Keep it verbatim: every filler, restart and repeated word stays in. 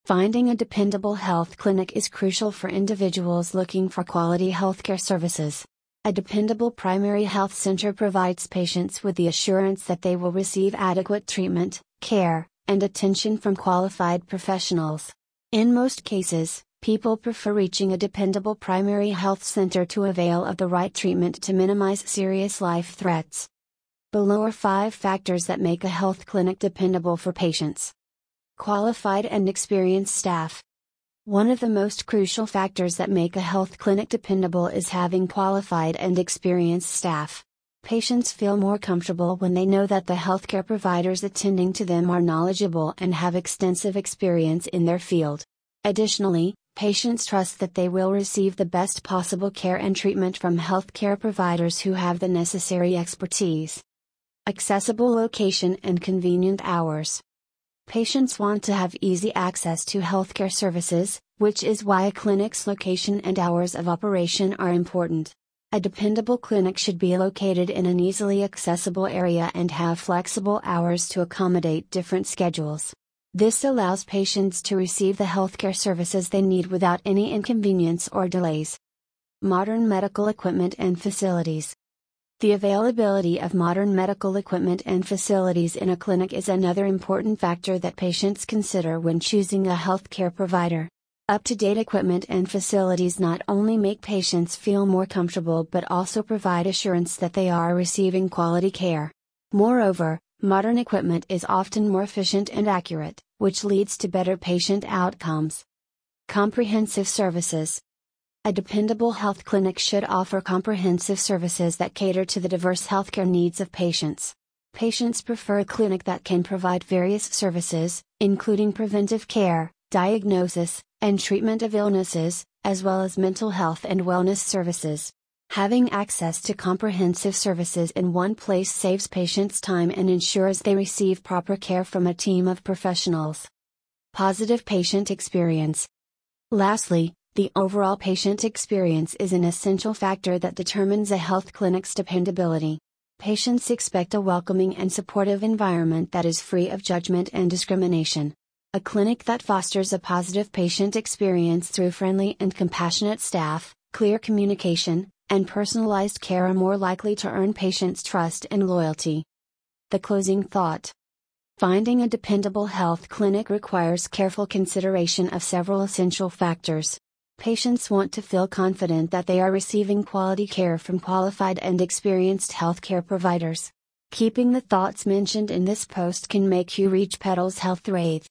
Finding a dependable health clinic is crucial for individuals looking for quality healthcare services. A dependable primary health center provides patients with the assurance that they will receive adequate treatment, care, and attention from qualified professionals. In most cases, people prefer reaching a dependable primary health center to avail of the right treatment to minimize serious life threats. Below are five factors that make a health clinic dependable for patients. Qualified and experienced staff. One of the most crucial factors that make a health clinic dependable is having qualified and experienced staff. Patients feel more comfortable when they know that the healthcare providers attending to them are knowledgeable and have extensive experience in their field. Additionally, patients trust that they will receive the best possible care and treatment from healthcare providers who have the necessary expertise. Accessible location and convenient hours. Patients want to have easy access to healthcare services, which is why a clinic's location and hours of operation are important. A dependable clinic should be located in an easily accessible area and have flexible hours to accommodate different schedules. This allows patients to receive the healthcare services they need without any inconvenience or delays. Modern medical equipment and facilities. The availability of modern medical equipment and facilities in a clinic is another important factor that patients consider when choosing a healthcare provider. Up-to-date equipment and facilities not only make patients feel more comfortable but also provide assurance that they are receiving quality care. Moreover, modern equipment is often more efficient and accurate, which leads to better patient outcomes. Comprehensive services. A dependable health clinic should offer comprehensive services that cater to the diverse healthcare needs of patients. Patients prefer a clinic that can provide various services, including preventive care, diagnosis, and treatment of illnesses, as well as mental health and wellness services. Having access to comprehensive services in one place saves patients time and ensures they receive proper care from a team of professionals. Positive patient experience. Lastly, the overall patient experience is an essential factor that determines a health clinic's dependability. Patients expect a welcoming and supportive environment that is free of judgment and discrimination. A clinic that fosters a positive patient experience through friendly and compassionate staff, clear communication, and personalized care are more likely to earn patients' trust and loyalty. The closing thought. Finding a dependable health clinic requires careful consideration of several essential factors. Patients want to feel confident that they are receiving quality care from qualified and experienced healthcare providers. Keeping the thoughts mentioned in this post can make you reach Petals Health Wraith.